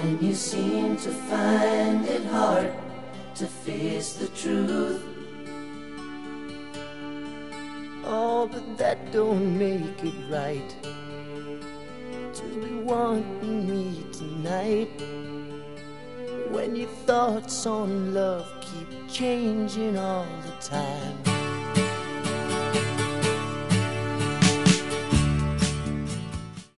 and you seem to find it hard to face the truth. Oh, but that don't make it right to be wanting me tonight, when your thoughts on love keep changing all the time.